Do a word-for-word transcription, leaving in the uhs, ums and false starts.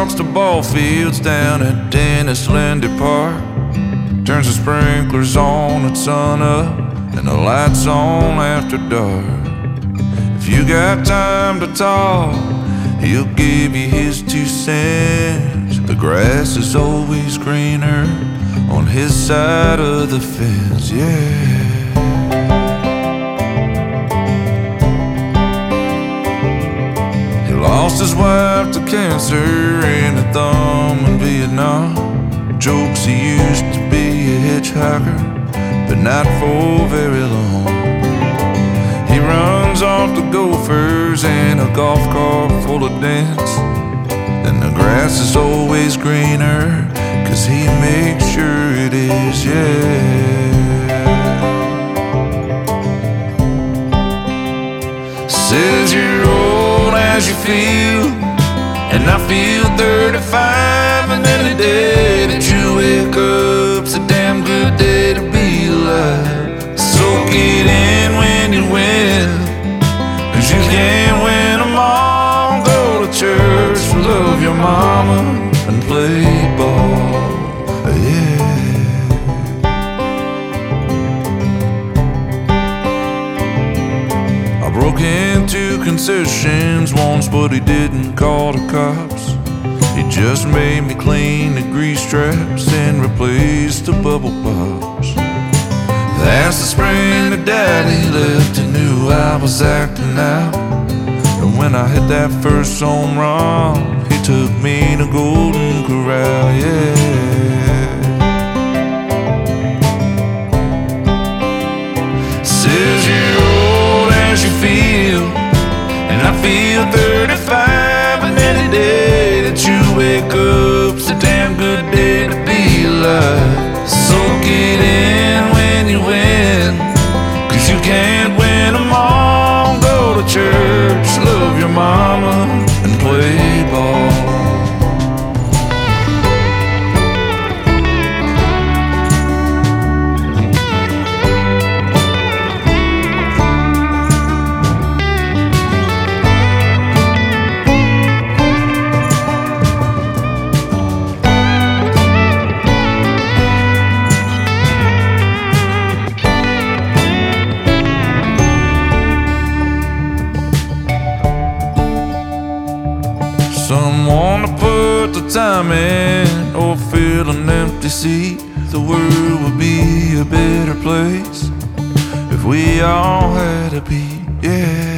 walks the ball fields down at Dennis Lindy Park. Turns the sprinklers on at sun up and the lights on after dark. If you got time to talk, he'll give you his two cents. The grass is always greener on his side of the fence, yeah. He lost his wife to cancer and a thumb in Vietnam. Jokes he used to be a hitchhiker, but not for very long. He runs off the Gophers in a golf cart full of dents. And the grass is always greener, 'cause he makes sure it is, yeah. Says you're old as you feel, and I feel thirty-five. And any day that you wake up's a damn good day to be alive. Soak it in when you win, 'cause you can't win them all. Go to church, love your mama, and play ball, yeah. I broke into concessions once, but he didn't call the cops. He just made me clean the grease traps and replace the bubble pops. That's the spring that Daddy left, he knew I was acting out. And when I hit that first home run, he took me to Golden Corral, yeah. Says you're old as you feel, and I feel thirty-five. And any day that you wake up's a damn good day to be alive. Soak it in when you win, 'cause you can't win them all. Go to church, love your mama, and play ball. Some wanna put the time in or fill an empty seat. The world would be a better place if we all had a beat, yeah.